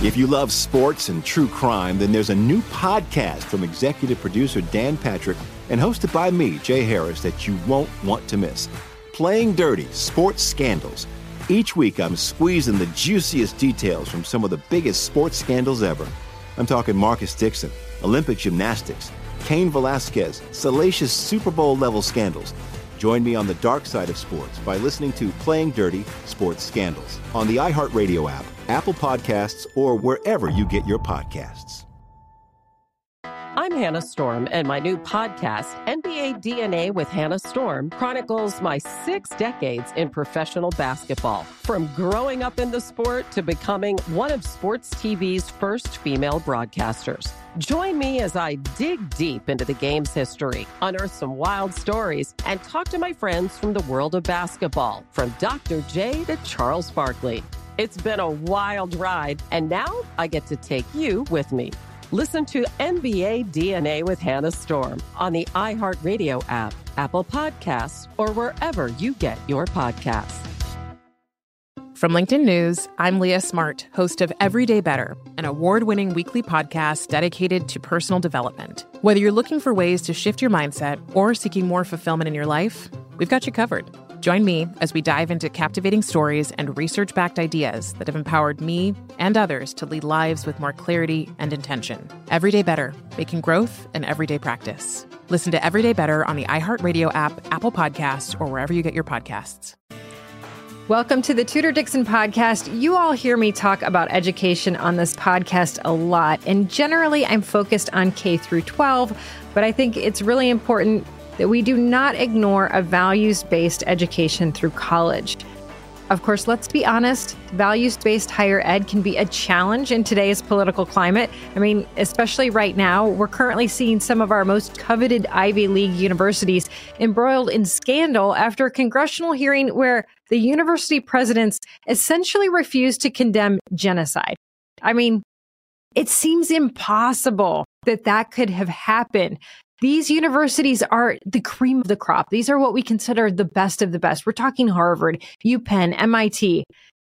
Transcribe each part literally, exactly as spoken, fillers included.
If you love sports and true crime, then there's a new podcast from executive producer Dan Patrick and hosted by me, Jay Harris, that you won't want to miss. Playing Dirty: Sports Scandals. Each week, I'm squeezing the juiciest details from some of the biggest sports scandals ever. I'm talking Marcus Dixon, Olympic gymnastics, Cain Velasquez, salacious Super Bowl-level scandals. Join me on the dark side of sports by listening to Playing Dirty: Sports Scandals on the iHeartRadio app, Apple Podcasts, or wherever you get your podcasts. I'm Hannah Storm, and my new podcast, N B A D N A with Hannah Storm, chronicles my six decades in professional basketball. From growing up in the sport to becoming one of sports T V's first female broadcasters. Join me as I dig deep into the game's history, unearth some wild stories, and talk to my friends from the world of basketball, from Doctor J to Charles Barkley. It's been a wild ride, and now I get to take you with me. Listen to N B A D N A with Hannah Storm on the iHeartRadio app, Apple Podcasts, or wherever you get your podcasts. From LinkedIn News, I'm Leah Smart, host of Everyday Better, an award-winning weekly podcast dedicated to personal development. Whether you're looking for ways to shift your mindset or seeking more fulfillment in your life, we've got you covered. Join me as we dive into captivating stories and research-backed ideas that have empowered me and others to lead lives with more clarity and intention. Everyday Better, making growth an everyday practice. Listen to Everyday Better on the iHeartRadio app, Apple Podcasts, or wherever you get your podcasts. Welcome to the Tudor Dixon podcast. You all hear me talk about education on this podcast a lot, and generally I'm focused on K through twelve, but I think it's really important that we do not ignore a values-based education through college. Of course, let's be honest, values-based higher ed can be a challenge in today's political climate. I mean, especially right now, we're currently seeing some of our most coveted Ivy League universities embroiled in scandal after a congressional hearing where the university presidents essentially refused to condemn genocide. I mean, it seems impossible that that could have happened. These universities are the cream of the crop. These are what we consider the best of the best. We're talking Harvard, UPenn, M I T,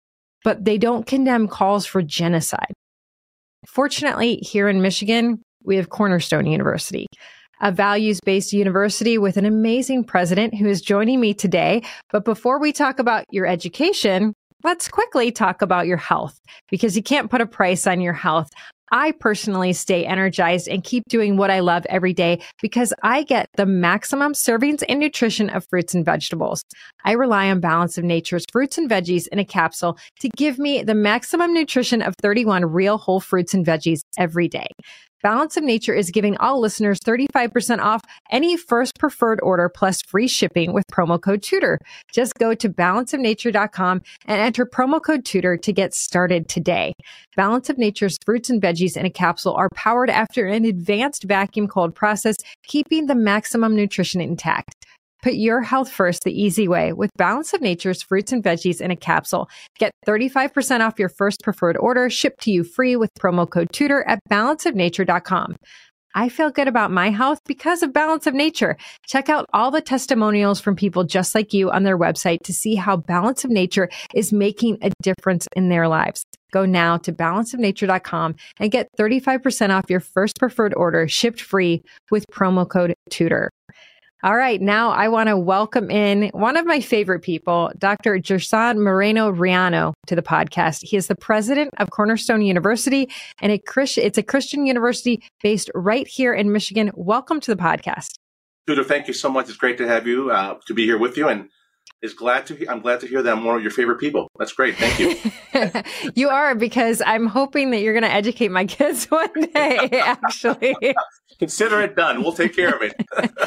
but they don't condemn calls for genocide. Fortunately, here in Michigan, we have Cornerstone University, a values-based university with an amazing president who is joining me today. But before we talk about your education, let's quickly talk about your health, because you can't put a price on your health. I personally stay energized and keep doing what I love every day because I get the maximum servings and nutrition of fruits and vegetables. I rely on Balance of Nature's fruits and veggies in a capsule to give me the maximum nutrition of thirty-one real whole fruits and veggies every day. Balance of Nature is giving all listeners thirty-five percent off any first preferred order plus free shipping with promo code TUDOR. Just go to balance of nature dot com and enter promo code TUDOR to get started today. Balance of Nature's fruits and veggies in a capsule are powered after an advanced vacuum cold process, keeping the maximum nutrition intact. Put your health first the easy way with Balance of Nature's fruits and veggies in a capsule. Get thirty-five percent off your first preferred order shipped to you free with promo code TUDOR at balance of nature dot com. I feel good about my health because of Balance of Nature. Check out all the testimonials from people just like you on their website to see how Balance of Nature is making a difference in their lives. Go now to balance of nature dot com and get thirty-five percent off your first preferred order shipped free with promo code TUDOR. All right, now I want to welcome in one of my favorite people, Doctor Gerson Moreno-Riano, to the podcast. He is the president of Cornerstone University, and a Christ- it's a Christian university based right here in Michigan. Welcome to the podcast. Tudor, thank you so much. It's great to have you, uh, to be here with you, and is glad to. He- I'm glad to hear that I'm one of your favorite people. That's great. Thank you. You are, because I'm hoping that you're going to educate my kids one day, actually. Consider it done. We'll take care of it.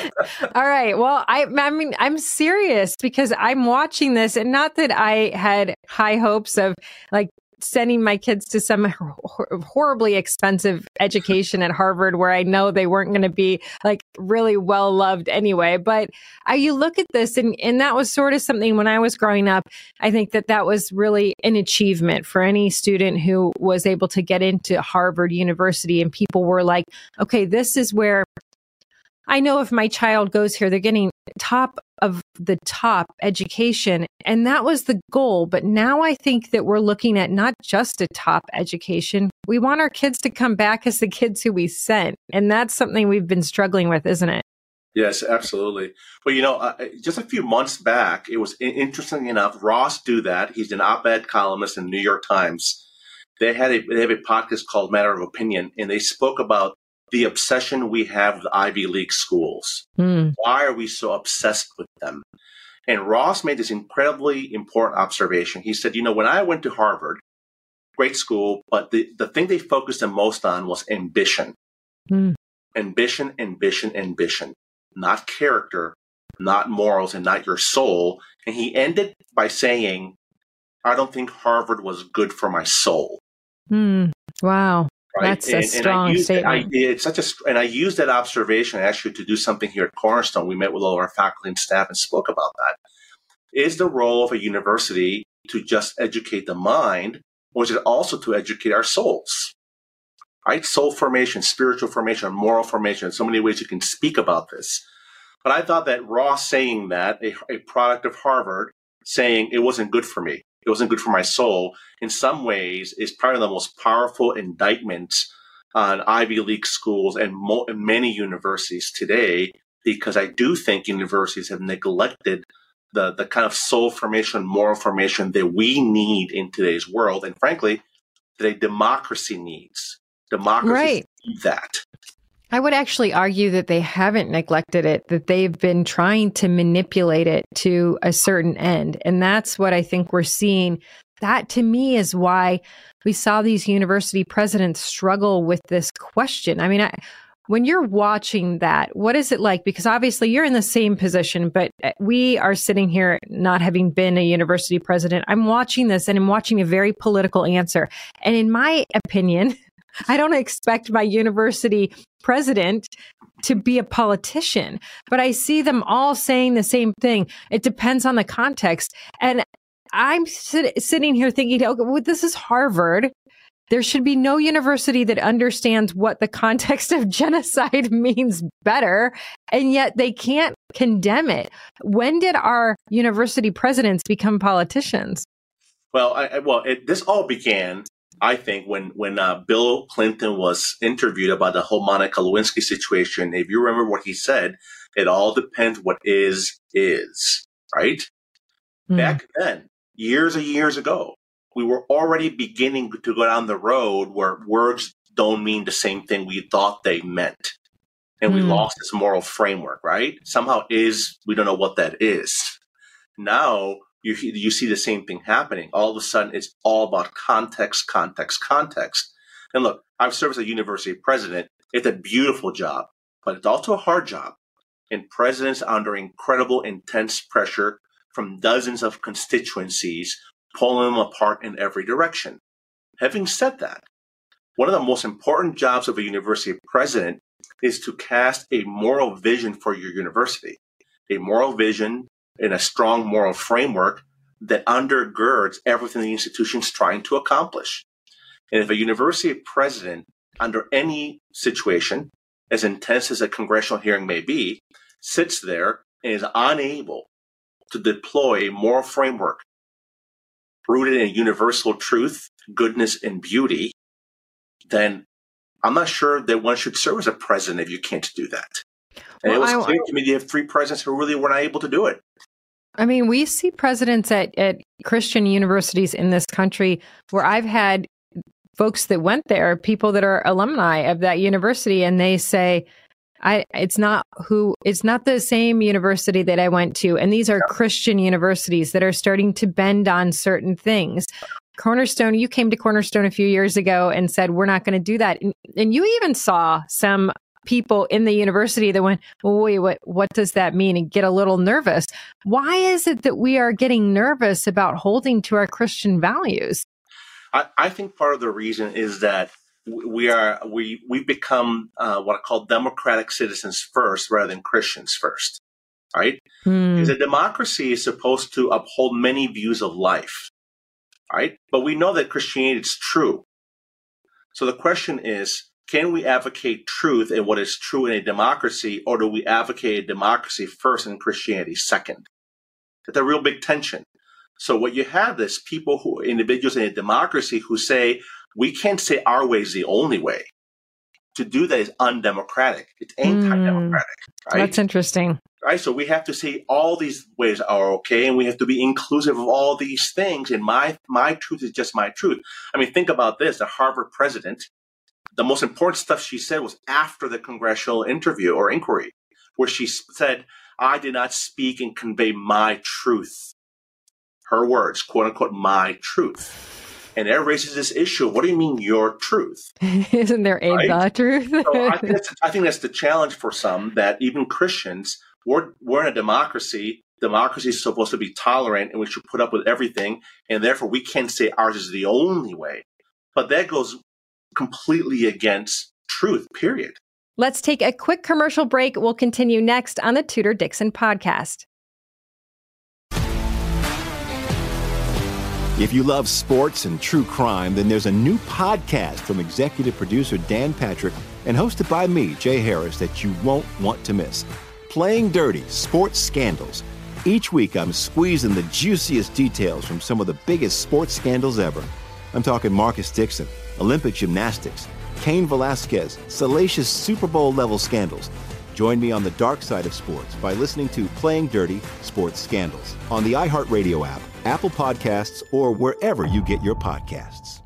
All right. Well, I, I mean, I'm serious because I'm watching this, and not that I had high hopes of like sending my kids to some hor- horribly expensive education at Harvard where I know they weren't going to be like really well loved anyway. But uh, you look at this, and, and that was sort of something when I was growing up. I think that that was really an achievement for any student who was able to get into Harvard University, and people were like, okay, this is where I know if my child goes here, they're getting top of the top education. And that was the goal. But now I think that we're looking at not just a top education. We want our kids to come back as the kids who we sent. And that's something we've been struggling with, isn't it? Yes, absolutely. Well, you know, uh, just a few months back, it was interesting enough, Ross Douthat, he's an op-ed columnist in the New York Times. They had a, they have a podcast called Matter of Opinion, and they spoke about the obsession we have with Ivy League schools. Mm. Why are we so obsessed with them? And Ross made this incredibly important observation. He said, you know, when I went to Harvard, great school, but the, the thing they focused the most on was ambition. Mm. Ambition, ambition, ambition. Not character, not morals, and not your soul. And he ended by saying, I don't think Harvard was good for my soul. Mm. Wow. Right? That's a and, strong and statement. It, I, it's such a, and I used that observation actually to do something here at Cornerstone. We met with all of our faculty and staff and spoke about that. Is the role of a university to just educate the mind, or is it also to educate our souls? Right? Soul formation, spiritual formation, moral formation. So many ways you can speak about this. But I thought that Ross saying that, a, a product of Harvard, saying it wasn't good for me, it wasn't good for my soul, in some ways is probably the most powerful indictment on Ivy League schools and, mo- and many universities today, because I do think universities have neglected the, the kind of soul formation, moral formation that we need in today's world. And frankly, that a democracy needs. Democracy right. needs that. I would actually argue that they haven't neglected it, that they've been trying to manipulate it to a certain end. And that's what I think we're seeing. That to me is why we saw these university presidents struggle with this question. I mean, I, when you're watching that, what is it like? Because obviously you're in the same position, but we are sitting here not having been a university president. I'm watching this and I'm watching a very political answer. And in my opinion, I don't expect my university president to be a politician, but I see them all saying the same thing. It depends on the context. And I'm sit- sitting here thinking, okay, well, this is Harvard. There should be no university that understands what the context of genocide means better, and yet they can't condemn it. When did our university presidents become politicians? Well, I, well, it, this all began, I think, when when uh, Bill Clinton was interviewed about the whole Monica Lewinsky situation. If you remember what he said, it all depends what is, is, right? Mm. Back then, years and years ago, we were already beginning to go down the road where words don't mean the same thing we thought they meant. And mm. we lost this moral framework, right? Somehow is, we don't know what that is. Now, You, you see the same thing happening. All of a sudden, it's all about context, context, context. And look, I've served as a university president. It's a beautiful job, but it's also a hard job. And presidents are under incredible, intense pressure from dozens of constituencies, pulling them apart in every direction. Having said that, one of the most important jobs of a university president is to cast a moral vision for your university, a moral vision in a strong moral framework that undergirds everything the institution's trying to accomplish. And if a university president, under any situation, as intense as a congressional hearing may be, sits there and is unable to deploy a moral framework rooted in universal truth, goodness, and beauty, then I'm not sure that one should serve as a president if you can't do that. And well, it was clear to me you have three presidents who really were not able to do it. I mean, we see presidents at, at Christian universities in this country where I've had folks that went there, people that are alumni of that university, and they say, I, it's not who, it's not the same university that I went to. And these are yeah. Christian universities that are starting to bend on certain things. Cornerstone, you came to Cornerstone a few years ago and said, we're not going to do that. And, and you even saw some people in the university that went, well, wait, what, what does that mean? And get a little nervous. Why is it that we are getting nervous about holding to our Christian values? I, I think part of the reason is that we are, we, we've become uh, what I call democratic citizens first rather than Christians first, right? Hmm. Because a democracy is supposed to uphold many views of life, right? But we know that Christianity is true. So the question is, can we advocate truth and what is true in a democracy, or do we advocate a democracy first and Christianity second? That's a real big tension. So what you have is people who, individuals in a democracy who say, we can't say our way is the only way. To do that is undemocratic. It's anti-democratic, mm, right? That's interesting. Right. So we have to say all these ways are okay, and we have to be inclusive of all these things. And my my truth is just my truth. I mean, think about this. The Harvard president, the most important stuff she said was after the congressional interview or inquiry, where she said, I did not speak and convey my truth. Her words, quote unquote, my truth. And that raises this issue. What do you mean your truth? Isn't there a right? the truth? So I, think that's, I think that's the challenge for some, that even Christians, we're, we're in a democracy. Democracy is supposed to be tolerant, and we should put up with everything. And therefore, we can't say ours is the only way. But that goes completely against truth, period. Let's take a quick commercial break. We'll continue next on the Tudor Dixon podcast. If you love sports and true crime, then there's a new podcast from executive producer Dan Patrick and hosted by me, Jay Harris, that you won't want to miss. Playing Dirty: Sports Scandals. Each week, I'm squeezing the juiciest details from some of the biggest sports scandals ever. I'm talking Marcus Dixon, Olympic gymnastics, Cain Velasquez, salacious Super Bowl-level scandals. Join me on the dark side of sports by listening to Playing Dirty: Sports Scandals on the iHeartRadio app, Apple Podcasts, or wherever you get your podcasts.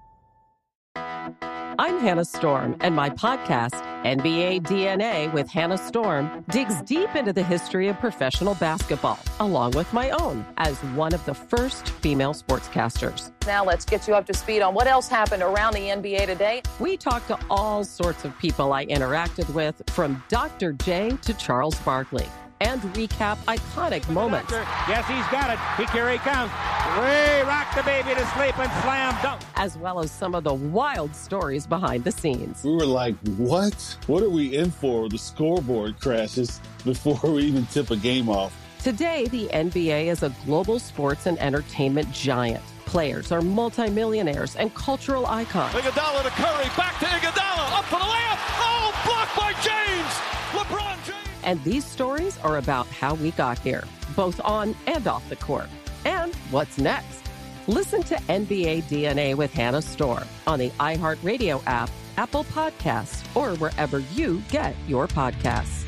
I'm Hannah Storm, and my podcast, N B A D N A with Hannah Storm, digs deep into the history of professional basketball, along with my own, as one of the first female sportscasters. Now let's get you up to speed on what else happened around the N B A today. We talk to all sorts of people I interacted with, from Doctor J to Charles Barkley, and recap iconic moments. Yes, he's got it. He, here he comes. Way rock the baby to sleep and slam dunk. As well as some of the wild stories behind the scenes. We were like, what? What are we in for? The scoreboard crashes before we even tip a game off. Today, the N B A is a global sports and entertainment giant. Players are multimillionaires and cultural icons. Iguodala to Curry, back to Iguodala, up for the layup. Oh, blocked by James. LeBron James. And these stories are about how we got here, both on and off the court. And what's next? Listen to N B A D N A with Hannah Storm on the iHeartRadio app, Apple Podcasts, or wherever you get your podcasts.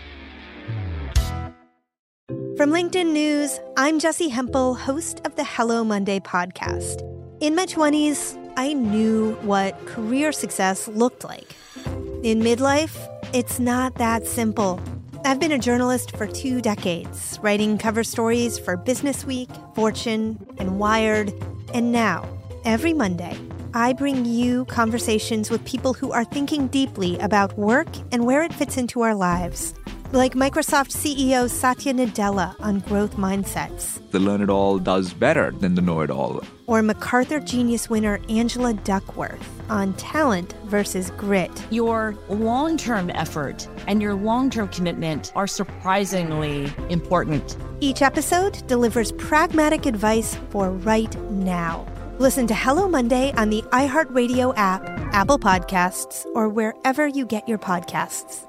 From LinkedIn News, I'm Jessie Hempel, host of the Hello Monday podcast. In my twenties, I knew what career success looked like. In midlife, it's not that simple. I've been a journalist for two decades, writing cover stories for Business Week, Fortune, and Wired. And now, every Monday, I bring you conversations with people who are thinking deeply about work and where it fits into our lives. Like Microsoft C E O Satya Nadella on growth mindsets. The learn-it-all does better than the know-it-all. Or MacArthur Genius winner Angela Duckworth on talent versus grit. Your long-term effort and your long-term commitment are surprisingly important. Each episode delivers pragmatic advice for right now. Listen to Hello Monday on the iHeartRadio app, Apple Podcasts, or wherever you get your podcasts.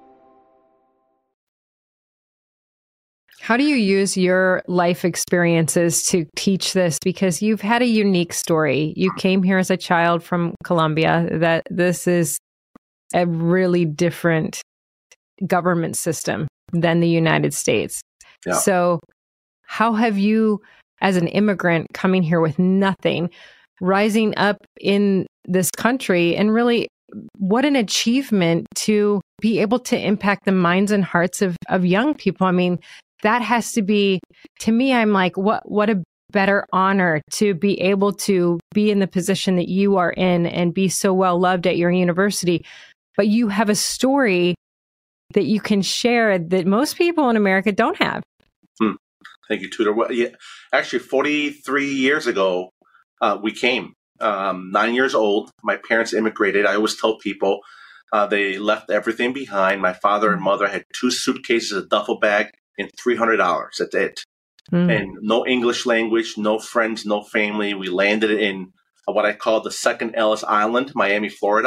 How do you use your life experiences to teach this? Because you've had a unique story. You came here as a child from Colombia. That this is a really different government system than the United States. Yeah. So how have you, as an immigrant coming here with nothing, rising up in this country, and really what an achievement to be able to impact the minds and hearts of, of young people. I mean, that has to be, to me, I'm like, what what a better honor to be able to be in the position that you are in and be so well loved at your university. But you have a story that you can share that most people in America don't have. Hmm. Thank you, Tudor. Well, yeah, actually, forty-three years ago, uh, we came. Um, nine years old. My parents immigrated. I always tell people uh, they left everything behind. My father and mother had two suitcases, a duffel bag, and three hundred dollars. That's it. Mm. And no English language, no friends, no family. We landed in what I call the second Ellis Island, Miami, Florida.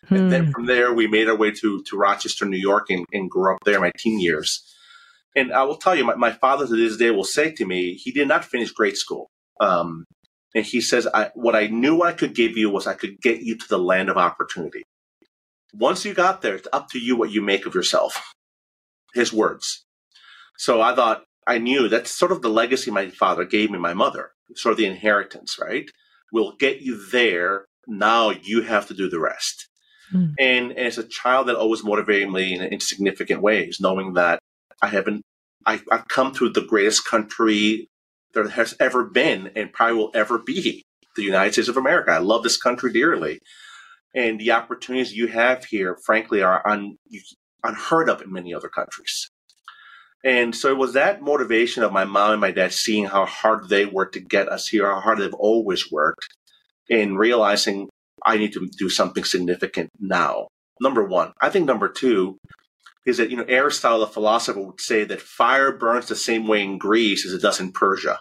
Hmm. And then from there, we made our way to, to Rochester, New York, and, and grew up there in my teen years. And I will tell you, my, my father to this day will say to me, he did not finish grade school. Um, and he says, I, what I knew I could give you was I could get you to the land of opportunity. Once you got there, it's up to you what you make of yourself. His words. So I thought, I knew that's sort of the legacy my father gave me, my mother, sort of the inheritance, right? We'll get you there. Now you have to do the rest. Mm. And, and as a child, that always motivated me in, in significant ways, knowing that I haven't, I, I've come to the greatest country there has ever been and probably will ever be, the United States of America. I love this country dearly. And the opportunities you have here, frankly, are un, unheard of in many other countries. And so it was that motivation of my mom and my dad seeing how hard they worked to get us here, how hard they've always worked, and realizing I need to do something significant now. Number one. I think number two is that, you know, Aristotle, the philosopher, would say that fire burns the same way in Greece as it does in Persia.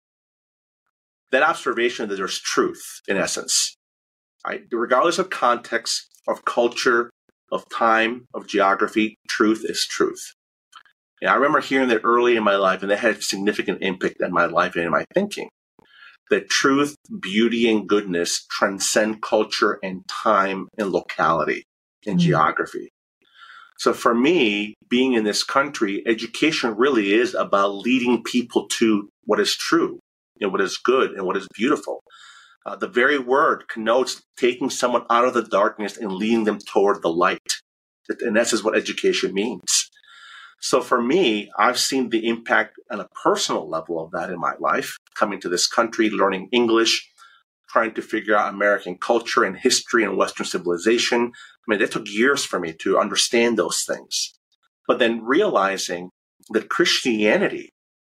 That observation that there's truth, in essence. Right? Regardless of context, of culture, of time, of geography, truth is truth. And I remember hearing that early in my life, and that had significant impact in my life and in my thinking. That truth, beauty, and goodness transcend culture and time and locality and mm-hmm. geography. So for me, being in this country, education really is about leading people to what is true and what is good and what is beautiful. Uh, the very word connotes taking someone out of the darkness and leading them toward the light. And that's what education means. So for me, I've seen the impact on a personal level of that in my life, coming to this country, learning English, trying to figure out American culture and history and Western civilization. I mean, it took years for me to understand those things. But then realizing that Christianity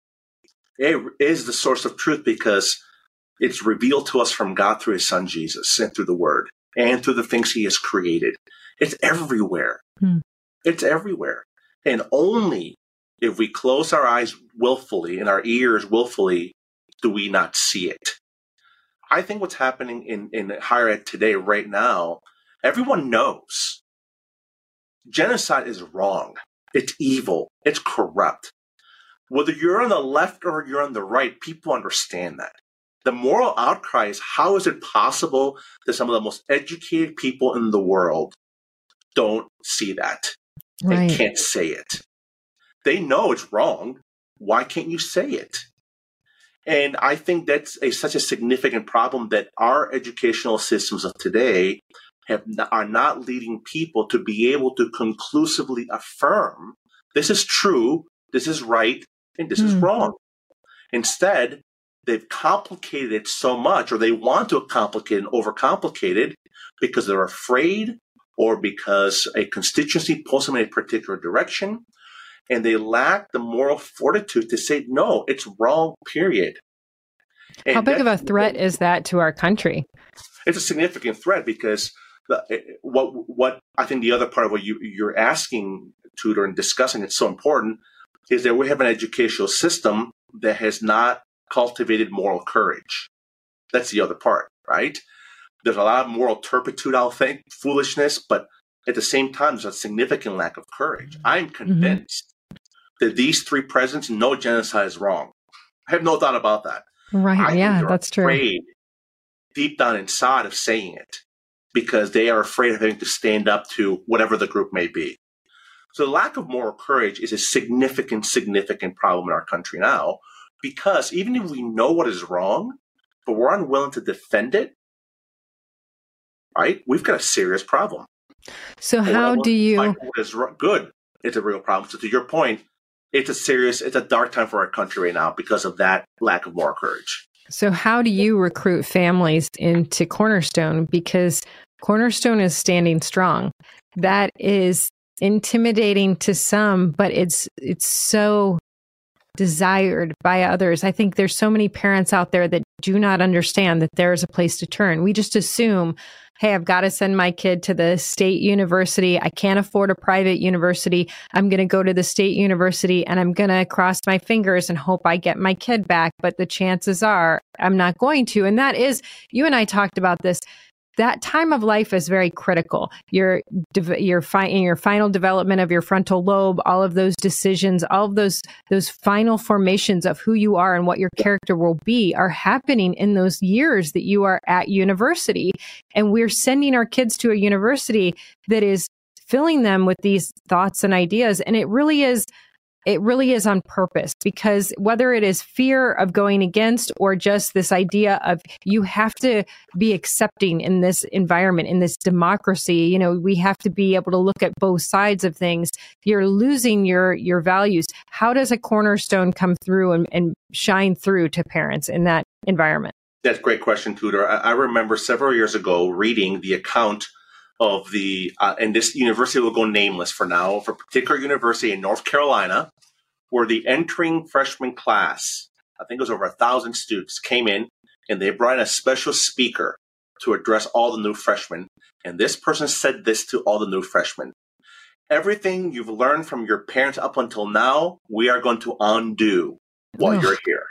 is the source of truth because it's revealed to us from God through his son, Jesus, and through the word, and through the things he has created. It's everywhere. Hmm. It's everywhere. And only if we close our eyes willfully and our ears willfully do we not see it. I think what's happening in, in higher ed today, right now, everyone knows genocide is wrong. It's evil. It's corrupt. Whether you're on the left or you're on the right, people understand that. The moral outcry is, how is it possible that some of the most educated people in the world don't see that? Right. They can't say it. They know it's wrong. Why can't you say it? And I think that's a, such a significant problem that our educational systems of today have not, are not leading people to be able to conclusively affirm this is true, this is right, and this mm. is wrong. Instead, they've complicated it so much, or they want to complicate and overcomplicate it because they're afraid or because a constituency pulls them in a particular direction, and they lack the moral fortitude to say, no, it's wrong, period. And how big of a threat is that to our country? It's a significant threat because the, what what I think the other part of what you, you're asking, Tudor, and discussing, it's so important, is that we have an educational system that has not cultivated moral courage. That's the other part, right? There's a lot of moral turpitude, I'll think, foolishness, but at the same time, there's a significant lack of courage. I'm convinced mm-hmm. that these three presidents know genocide is wrong. I have no doubt about that. Right, I yeah, that's true. Afraid deep down inside of saying it because they are afraid of having to stand up to whatever the group may be. So the lack of moral courage is a significant, significant problem in our country now, because even if we know what is wrong, but we're unwilling to defend it, right? We've got a serious problem. So how do you... What is good, it's a real problem. So to your point, it's a serious, it's a dark time for our country right now because of that lack of moral courage. So how do you recruit families into Cornerstone? Because Cornerstone is standing strong. That is intimidating to some, but it's it's so desired by others. I think there's so many parents out there that do not understand that there is a place to turn. We just assume, hey, I've got to send my kid to the state university. I can't afford a private university. I'm going to go to the state university and I'm going to cross my fingers and hope I get my kid back. But the chances are I'm not going to. And that is, you and I talked about this. that time of life is very critical. Your your fi- in your final development of your frontal lobe, all of those decisions, all of those those final formations of who you are and what your character will be are happening in those years that you are at university. And we're sending our kids to a university that is filling them with these thoughts and ideas. And it really is It really is on purpose, because whether it is fear of going against or just this idea of you have to be accepting in this environment, in this democracy, you know, we have to be able to look at both sides of things. You're losing your your values. How does a Cornerstone come through and, and shine through to parents in that environment? That's a great question, Tudor. I, I remember several years ago reading the account of the, uh, and this university will go nameless for now, of a particular university in North Carolina, where the entering freshman class, I think it was over a thousand students, came in and they brought in a special speaker to address all the new freshmen. And this person said this to all the new freshmen: everything you've learned from your parents up until now, we are going to undo while Ugh. you're here.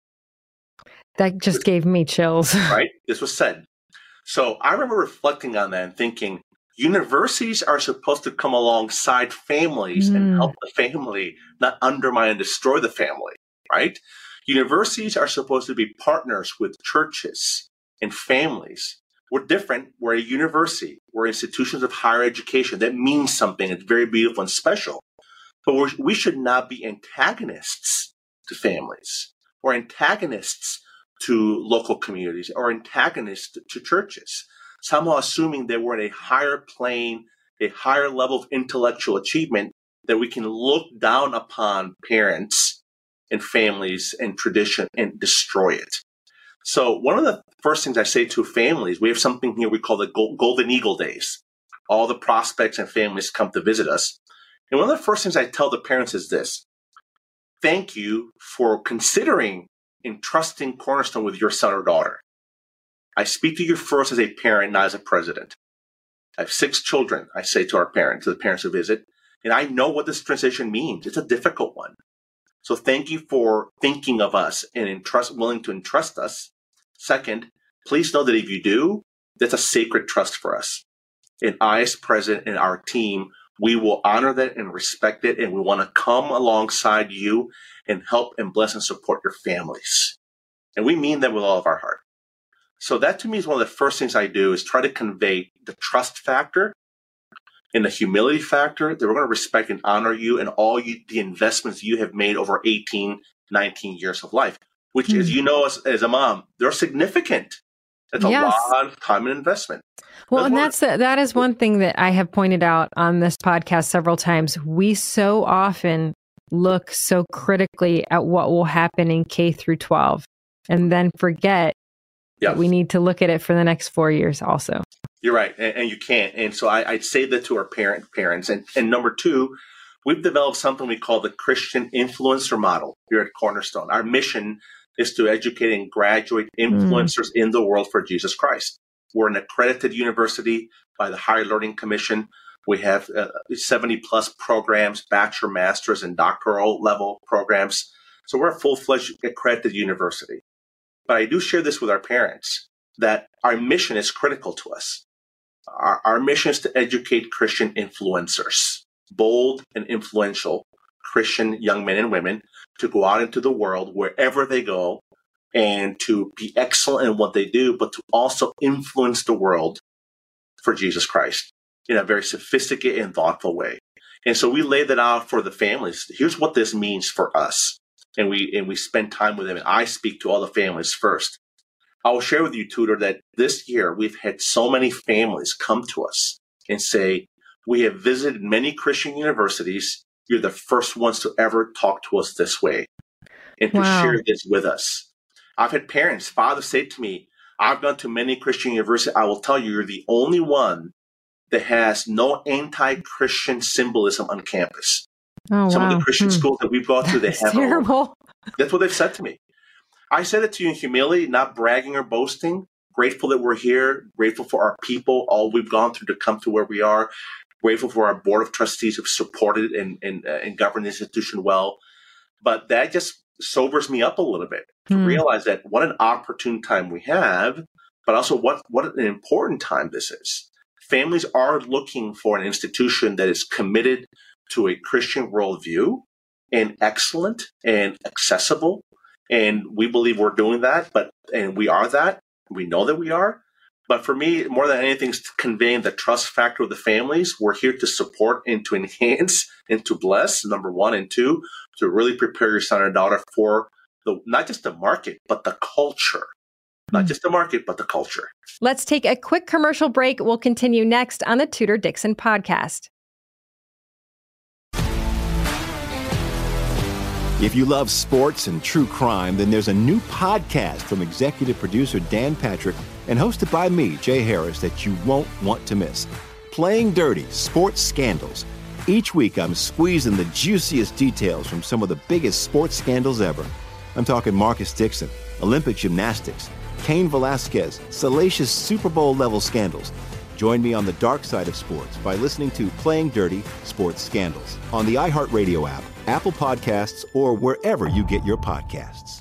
That just gave me chills. Right? This was said. So I remember reflecting on that and thinking, universities are supposed to come alongside families mm. and help the family, not undermine and destroy the family, right? Universities are supposed to be partners with churches and families. We're different. We're a university. We're institutions of higher education. That means something. It's very beautiful and special. But we're, we should not be antagonists to families or antagonists to local communities or antagonists to churches, somehow assuming that we're in a higher plane, a higher level of intellectual achievement, that we can look down upon parents and families and tradition and destroy it. So one of the first things I say to families, we have something here we call the Golden Eagle Days. All the prospects and families come to visit us. And one of the first things I tell the parents is this: thank you for considering entrusting Cornerstone with your son or daughter. I speak to you first as a parent, not as a president. I have six children, I say to our parents, to the parents who visit, and I know what this transition means. It's a difficult one. So thank you for thinking of us and entrust, willing to entrust us. Second, please know that if you do, that's a sacred trust for us. And I, as president and our team, we will honor that and respect it, and we want to come alongside you and help and bless and support your families. And we mean that with all of our heart. So that to me is one of the first things I do, is try to convey the trust factor and the humility factor, that we're going to respect and honor you and all you, the investments you have made over eighteen, nineteen years of life, which, mm-hmm. as you know, as, as a mom, they're significant. It's a yes. lot of time and investment. Well, and that's the, that is one thing that I have pointed out on this podcast several times. We so often look so critically at what will happen in K through twelve, and then forget yeah. that we need to look at it for the next four years also. You're right, and, and you can't. And so I, I'd say that to our parent parents. And, and number two, we've developed something we call the Christian influencer model here at Cornerstone. Our mission is to educate and graduate influencers mm. in the world for Jesus Christ. We're an accredited university by the Higher Learning Commission. We have uh, seventy plus programs, bachelor, master's, and doctoral level programs. So we're a full-fledged accredited university. But I do share this with our parents, that our mission is critical to us. Our, our mission is to educate Christian influencers, bold and influential Christian young men and women, to go out into the world wherever they go and to be excellent in what they do, but to also influence the world for Jesus Christ in a very sophisticated and thoughtful way. And so we lay that out for the families. Here's what this means for us. And we and we spend time with them. And I speak to all the families first. I will share with you, Tudor, that this year we've had so many families come to us and say, we have visited many Christian universities. You're the first ones to ever talk to us this way and to wow. share this with us. I've had parents, fathers say to me, I've gone to many Christian universities. I will tell you, you're the only one that has no anti-Christian symbolism on campus. Oh, Some wow. of the Christian hmm. schools that we've gone to, they That's have terrible. A, that's what they've said to me. I said it to you in humility, not bragging or boasting. Grateful that we're here. Grateful for our people, all we've gone through to come to where we are. Grateful for our board of trustees who've supported and, and, uh, and governed the institution well. But that just sobers me up a little bit to mm. realize that what an opportune time we have but also what, what an important time this is. Families are looking for an institution that is committed to a Christian worldview and excellent and accessible. And we believe we're doing that, but and we are that. We know that we are. But for me, more than anything, is conveying the trust factor of the families. We're here to support and to enhance and to bless, number one, and two, to really prepare your son or daughter for the not just the market, but the culture. Not just the market, but the culture. Let's take a quick commercial break. We'll continue next on the Tudor Dixon podcast. If you love sports and true crime, then there's a new podcast from executive producer Dan Patrick and hosted by me, Jay Harris, that you won't want to miss. Playing Dirty: Sports Scandals. Each week, I'm squeezing the juiciest details from some of the biggest sports scandals ever. I'm talking Marcus Dixon, Olympic gymnastics, Cain Velasquez, salacious Super Bowl-level scandals. Join me on the dark side of sports by listening to Playing Dirty: Sports Scandals on the iHeartRadio app, Apple Podcasts, or wherever you get your podcasts.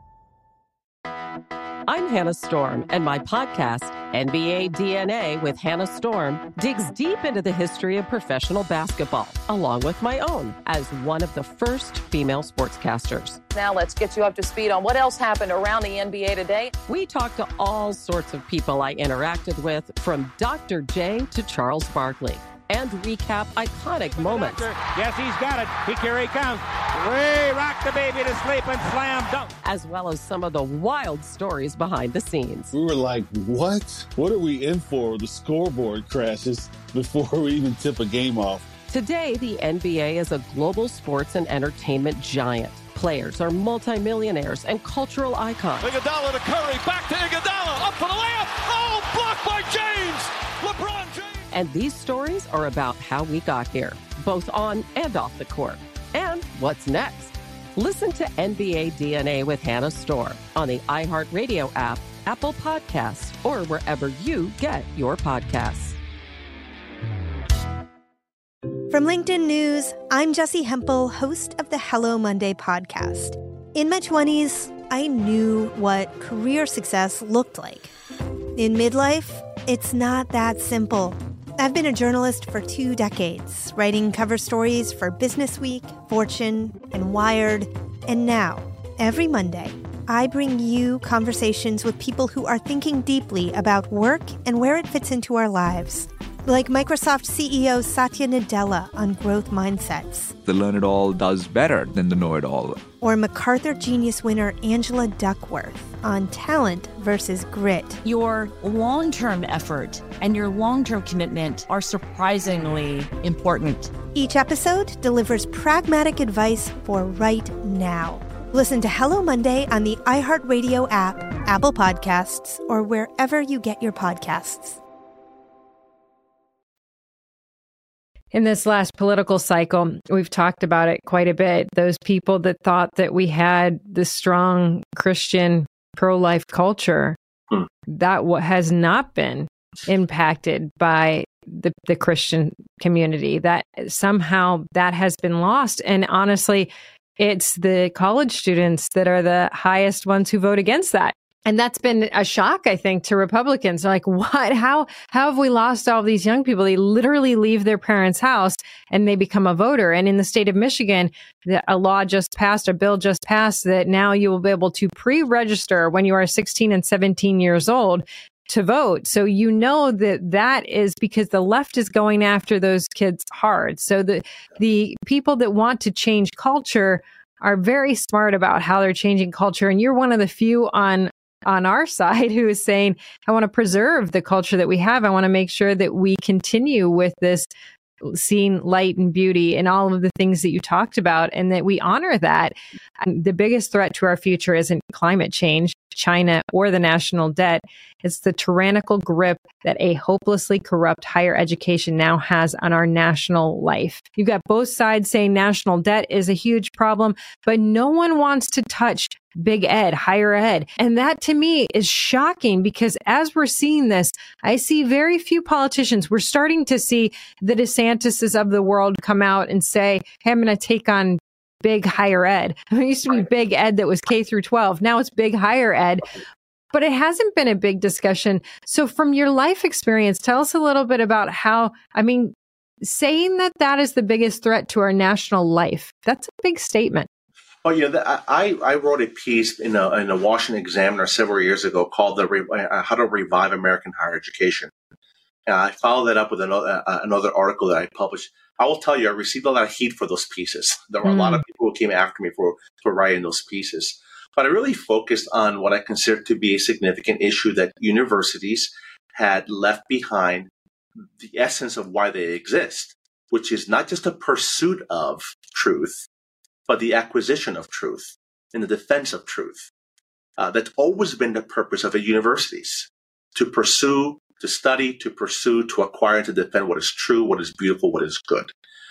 I'm Hannah Storm, and my podcast, N B A D N A with Hannah Storm, digs deep into the history of professional basketball, along with my own, as one of the first female sportscasters. Now let's get you up to speed on what else happened around the N B A today. We talked to all sorts of people I interacted with, from Doctor J to Charles Barkley, and recap iconic moments. Yes, he's got it. He, here he comes. Way rock the baby to sleep and slam dunk. As well as some of the wild stories behind the scenes. We were like, what? What are we in for? The scoreboard crashes before we even tip a game off. Today, the N B A is a global sports and entertainment giant. Players are multimillionaires and cultural icons. Iguodala to Curry, back to Iguodala, up for the layup. Oh, blocked by James. LeBron James. And these stories are about how we got here, both on and off the court. And what's next? Listen to N B A D N A with Hannah Storm on the iHeartRadio app, Apple Podcasts, or wherever you get your podcasts. From LinkedIn News, I'm Jessie Hempel, host of the Hello Monday podcast. In my twenties, I knew what career success looked like. In midlife, it's not that simple. I've been a journalist for two decades, writing cover stories for Business Week, Fortune, and Wired. And now, every Monday, I bring you conversations with people who are thinking deeply about work and where it fits into our lives. Like Microsoft C E O Satya Nadella on growth mindsets. The learn-it-all does better than the know-it-all. Or MacArthur Genius winner Angela Duckworth on talent versus grit. Your long-term effort and your long-term commitment are surprisingly important. Each episode delivers pragmatic advice for right now. Listen to Hello Monday on the iHeartRadio app, Apple Podcasts, or wherever you get your podcasts. In this last political cycle, we've talked about it quite a bit. Those people that thought that we had the strong Christian pro-life culture, hmm. that w- has not been impacted by the, the Christian community. That somehow that has been lost. And honestly, it's the college students that are the highest ones who vote against that. And that's been a shock, I think, to Republicans. They're like, what? How, how have we lost all of these young people? They literally leave their parents' house and they become a voter. And in the state of Michigan, the, a law just passed, a bill just passed, that now you will be able to pre-register when you are sixteen and seventeen years old to vote. So you know that that is because the left is going after those kids hard. So the, the people that want to change culture are very smart about how they're changing culture. And you're one of the few on on our side who is saying, I want to preserve the culture that we have. I want to make sure that we continue with this seeing light and beauty and all of the things that you talked about, and that we honor that. And the biggest threat to our future isn't climate change, China, or the national debt. It's the tyrannical grip that a hopelessly corrupt higher education now has on our national life. You've got both sides saying national debt is a huge problem, but no one wants to touch big ed, higher ed. And that to me is shocking, because as we're seeing this, I see very few politicians. We're starting to see the DeSantis's of the world come out and say, hey, I'm going to take on big higher ed. It used to be big ed that was K through twelve. Now it's big higher ed. but it hasn't been a big discussion. So from your life experience, tell us a little bit about how, I mean, saying that that is the biggest threat to our national life, that's a big statement. Oh, you know, I, I wrote a piece in a, in a Washington Examiner several years ago called the uh, How to Revive American Higher Education. And I followed that up with another, uh, another article that I published. I will tell you, I received a lot of heat for those pieces. There were mm. a lot of people who came after me for, for writing those pieces. But I really focused on what I consider to be a significant issue that universities had left behind the essence of why they exist, which is not just a pursuit of truth, but the acquisition of truth and the defense of truth. Uh, that's always been the purpose of the universities, to pursue, to study, to pursue, to acquire, and to defend what is true, what is beautiful, what is good.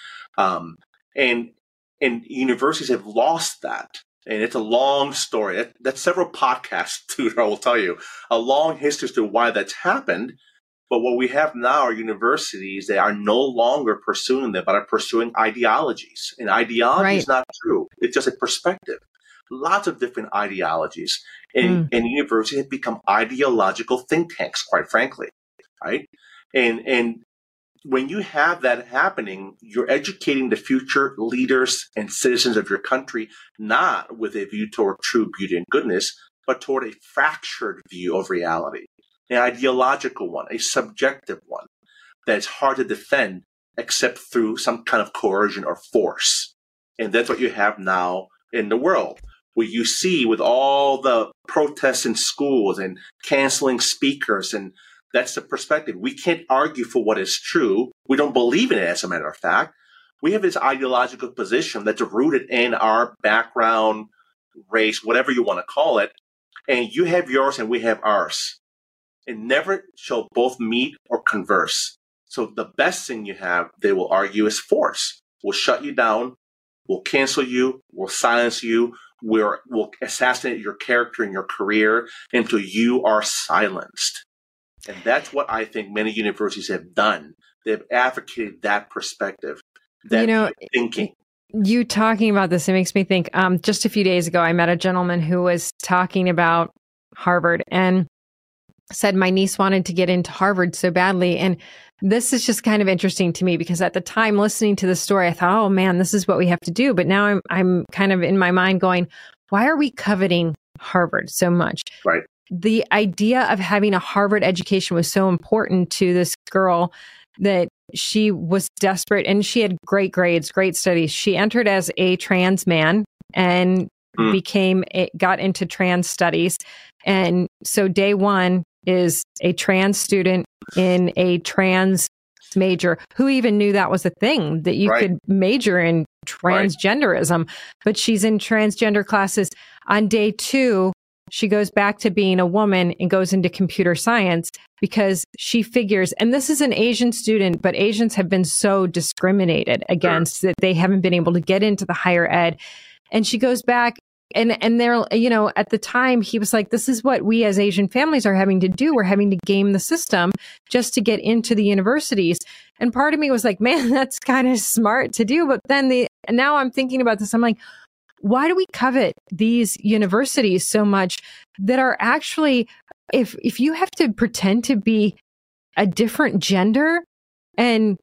Um, and, and universities have lost that. And it's a long story. That, that's several podcasts, too, I will tell you. A long history as to why that's happened. But what we have now are universities that are no longer pursuing them, but are pursuing ideologies. And ideology right. is not true. It's just a perspective. Lots of different ideologies. And, mm. and universities have become ideological think tanks, quite frankly. Right? And, and when you have that happening, you're educating the future leaders and citizens of your country, not with a view toward true beauty and goodness, but toward a fractured view of reality. An ideological one, a subjective one that's hard to defend except through some kind of coercion or force. And that's what you have now in the world, where you see with all the protests in schools and canceling speakers, and that's the perspective. We can't argue for what is true. We don't believe in it, as a matter of fact. We have this ideological position that's rooted in our background, race, whatever you want to call it. And you have yours and we have ours. And never shall both meet or converse. So the best thing you have, they will argue, is force. We'll shut you down. We'll cancel you. We'll silence you. We'll, we'll assassinate your character and your career until you are silenced. And that's what I think many universities have done. They've advocated that perspective, that you know, thinking. You talking about this, it makes me think, um, just a few days ago, I met a gentleman who was talking about Harvard and said my niece wanted to get into Harvard so badly. And this is just kind of interesting to me because at the time listening to the story, I thought, oh man, this is what we have to do. But now I'm, I'm kind of in my mind going, why are we coveting Harvard so much? Right. The idea of having a Harvard education was so important to this girl that she was desperate and she had great grades, great studies. She entered as a trans man and mm. became, a, got into trans studies. And so day one is a trans student in a trans major. Who even knew that was a thing, that you right. could major in transgenderism? Right. But she's in transgender classes. On day two, she goes back to being a woman and goes into computer science because she figures, and this is an Asian student, but Asians have been so discriminated against sure. that they haven't been able to get into the higher ed. And she goes back and, and they're, you know, at the time he was like, this is what we as Asian families are having to do. We're having to game the system just to get into the universities. And part of me was like, man, that's kind of smart to do. But then the, now I'm thinking about this. I'm like, why do we covet these universities so much that are actually, if if you have to pretend to be a different gender and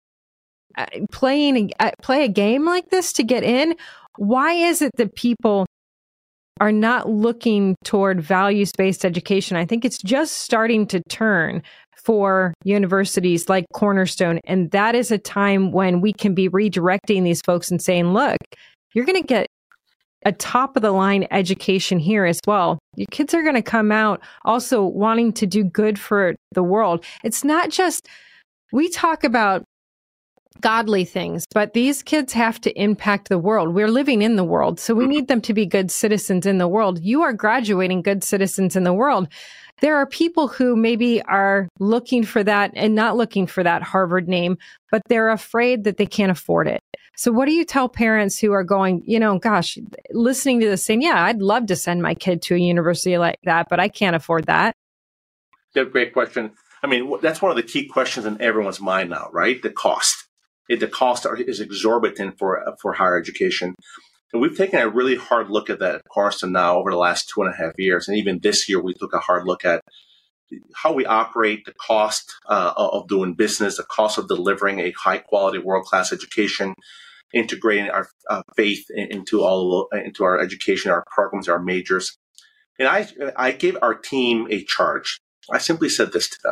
playing a, play a game like this to get in, why is it that people are not looking toward values-based education? I think it's just starting to turn for universities like Cornerstone. And that is a time when we can be redirecting these folks and saying, look, you're going to get a top of the line education here as well. Your kids are going to come out also wanting to do good for the world. It's not just, we talk about godly things, but these kids have to impact the world. We're living in the world, so we need them to be good citizens in the world. You are graduating good citizens in the world. There are people who maybe are looking for that and not looking for that Harvard name, but they're afraid that they can't afford it. So what do you tell parents who are going, you know, gosh, listening to this saying, yeah, I'd love to send my kid to a university like that, but I can't afford that? Yeah, great question. I mean, that's one of the key questions in everyone's mind now, right? The cost. The cost is exorbitant for for higher education. And we've taken a really hard look at that at Cornerstone now over the last two and a half years. And even this year, we took a hard look at how we operate, the cost uh, of doing business, the cost of delivering a high-quality, world-class education, integrating our uh, faith into all into our education, our programs, our majors. And I, I gave our team a charge. I simply said this to them: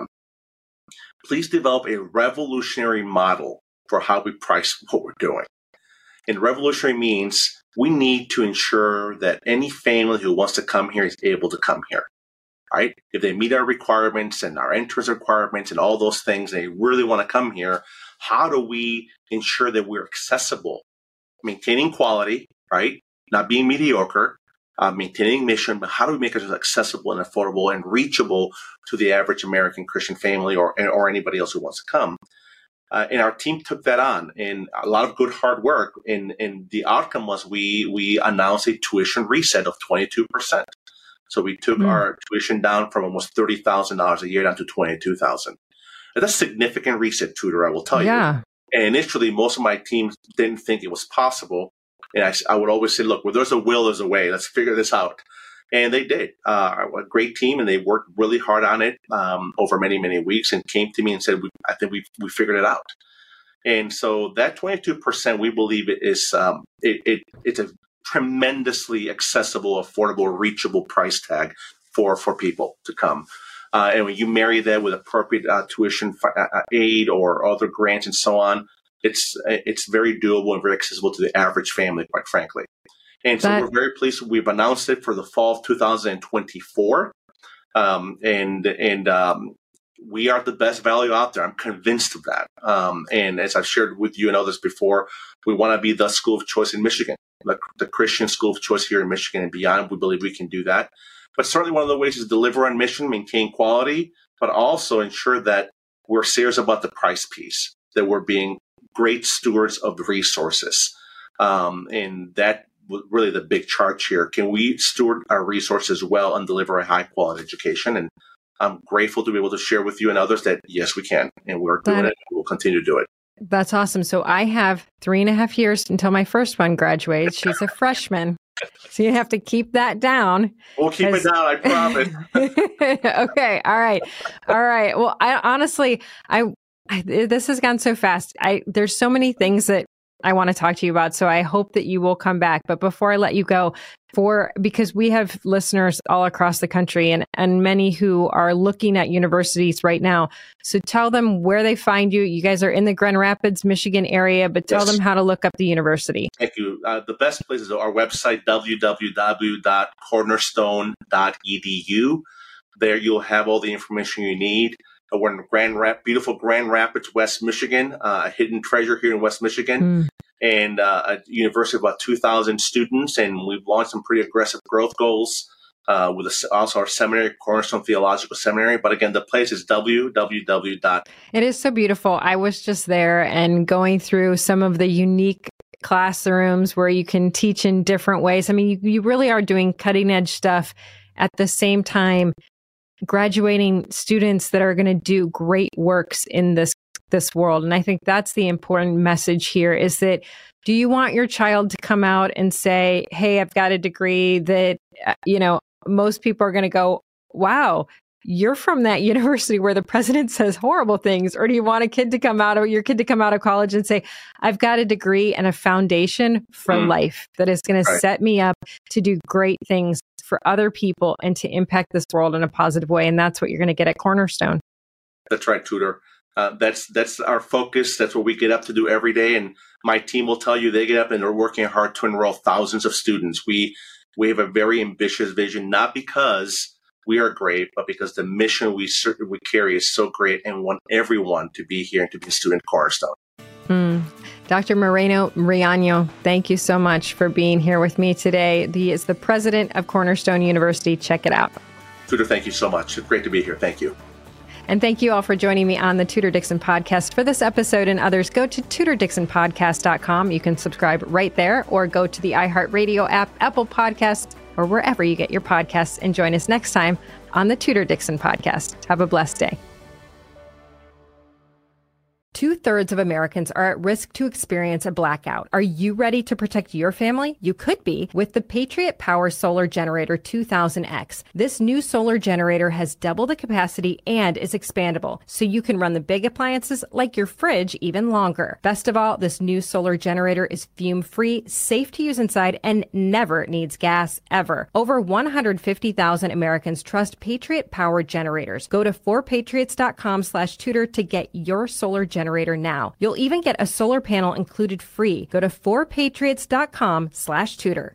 please develop a revolutionary model for how we price what we're doing. And revolutionary means we need to ensure that any family who wants to come here is able to come here. Right? If they meet our requirements and our entrance requirements and all those things, they really want to come here, how do we ensure that we're accessible, maintaining quality, right? Not being mediocre, uh, maintaining mission, but how do we make it accessible and affordable and reachable to the average American Christian family or, or anybody else who wants to come? Uh, and our team took that on, and a lot of good hard work. And, and the outcome was we, we announced a tuition reset of twenty-two percent. So we took mm. our tuition down from almost thirty thousand dollars a year down to twenty-two thousand dollars. That's a significant reset, Tudor, I will tell yeah. you. And initially, most of my teams didn't think it was possible. And I, I would always say, look, where there's a will, there's a way. Let's figure this out. And they did. Uh, a great team, and they worked really hard on it um, over many, many weeks and came to me and said, we, I think we we figured it out. And so that twenty-two percent, we believe it is um, it, it it's a tremendously accessible, affordable, reachable price tag for, for people to come. Uh, and when you marry that with appropriate uh, tuition uh, aid or other grants and so on, it's it's very doable and very accessible to the average family, quite frankly. And so that, we're very pleased. We've announced it for the fall of two thousand twenty-four. Um, and and um, we are the best value out there. I'm convinced of that. Um, and as I've shared with you and others before, we want to be the school of choice in Michigan, the, the Christian school of choice here in Michigan and beyond. We believe we can do that. But certainly one of the ways is deliver on mission, maintain quality, but also ensure that we're serious about the price piece, that we're being great stewards of the resources. Um, and that was really the big charge here. Can we steward our resources well and deliver a high-quality education? And I'm grateful to be able to share with you and others that, yes, we can. And we're doing that, it. And we'll continue to do it. That's awesome. So I have three and a half years until my first one graduates. She's a freshman. So you have to keep that down. We'll keep it down, I promise. Okay. All right. All right. Well, I honestly, I, I this has gone so fast. I there's so many things that I want to talk to you about. So I hope that you will come back. But before I let you go, for because we have listeners all across the country and, and many who are looking at universities right now. So tell them where they find you. You guys are in the Grand Rapids, Michigan area, but tell yes. them how to look up the university. Thank you. Uh, the best place is our website, w w w dot cornerstone dot e d u. There you'll have all the information you need. Uh, we're in Grand Rap, beautiful Grand Rapids, West Michigan, uh, a hidden treasure here in West Michigan, mm. and uh, a university of about two thousand students. And we've launched some pretty aggressive growth goals uh, with a, also our seminary, Cornerstone Theological Seminary. But again, the place is w w w. It is so beautiful. I was just there and going through some of the unique classrooms where you can teach in different ways. I mean, you, you really are doing cutting edge stuff at the same time, graduating students that are going to do great works in this this world. And I think that's the important message here is that, do you want your child to come out and say, hey, I've got a degree that, uh, you know, most people are going to go, wow, you're from that university where the president says horrible things? Or do you want a kid to come out of your kid to come out of college and say, I've got a degree and a foundation for mm. life that is going right. to set me up to do great things for other people and to impact this world in a positive way. And that's what you're going to get at Cornerstone. That's right, Tudor. Uh, that's that's our focus. That's what we get up to do every day. And my team will tell you they get up and they're working hard to enroll thousands of students. We we have a very ambitious vision, not because we are great, but because the mission we we carry is so great and want everyone to be here and to be a student at Cornerstone. Mm. Doctor Moreno Riaño, thank you so much for being here with me today. He is the president of Cornerstone University. Check it out. Tudor, thank you so much. It's great to be here. Thank you. And thank you all for joining me on the Tudor Dixon Podcast. For this episode and others, go to tudor dixon podcast dot com. You can subscribe right there or go to the iHeartRadio app, Apple Podcasts, or wherever you get your podcasts. And join us next time on the Tudor Dixon Podcast. Have a blessed day. Two-thirds of Americans are at risk to experience a blackout. Are you ready to protect your family? You could be with the Patriot Power Solar Generator two thousand X. This new solar generator has double the capacity and is expandable, so you can run the big appliances like your fridge even longer. Best of all, this new solar generator is fume-free, safe to use inside, and never needs gas, ever. Over one hundred fifty thousand Americans trust Patriot Power generators. Go to four patriots dot com slash tutor to get your solar generator now. You'll even get a solar panel included free. Go to four patriots dot com slash tutor.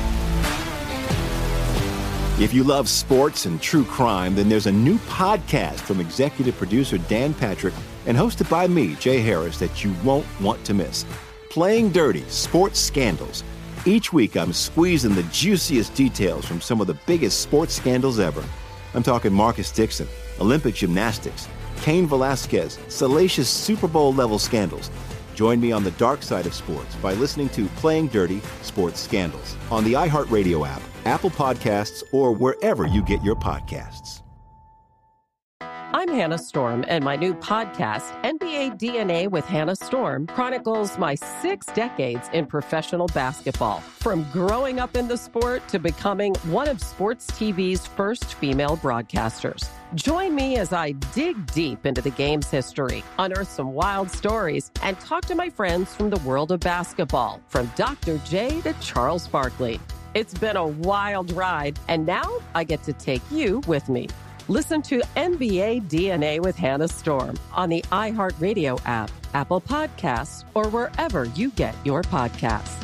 If you love sports and true crime, then there's a new podcast from executive producer Dan Patrick and hosted by me, Jay Harris, that you won't want to miss. Playing Dirty: Sports Scandals. Each week, I'm squeezing the juiciest details from some of the biggest sports scandals ever. I'm talking Marcus Dixon, Olympic gymnastics, Cain Velasquez, salacious Super Bowl-level scandals. Join me on the dark side of sports by listening to Playing Dirty: Sports Scandals on the iHeartRadio app, Apple Podcasts, or wherever you get your podcasts. I'm Hannah Storm, and my new podcast, N B A D N A with Hannah Storm, chronicles my six decades in professional basketball. From growing up in the sport to becoming one of sports T V's first female broadcasters. Join me as I dig deep into the game's history, unearth some wild stories, and talk to my friends from the world of basketball, from Doctor J to Charles Barkley. It's been a wild ride, and now I get to take you with me. Listen to N B A D N A with Hannah Storm on the iHeartRadio app, Apple Podcasts, or wherever you get your podcasts.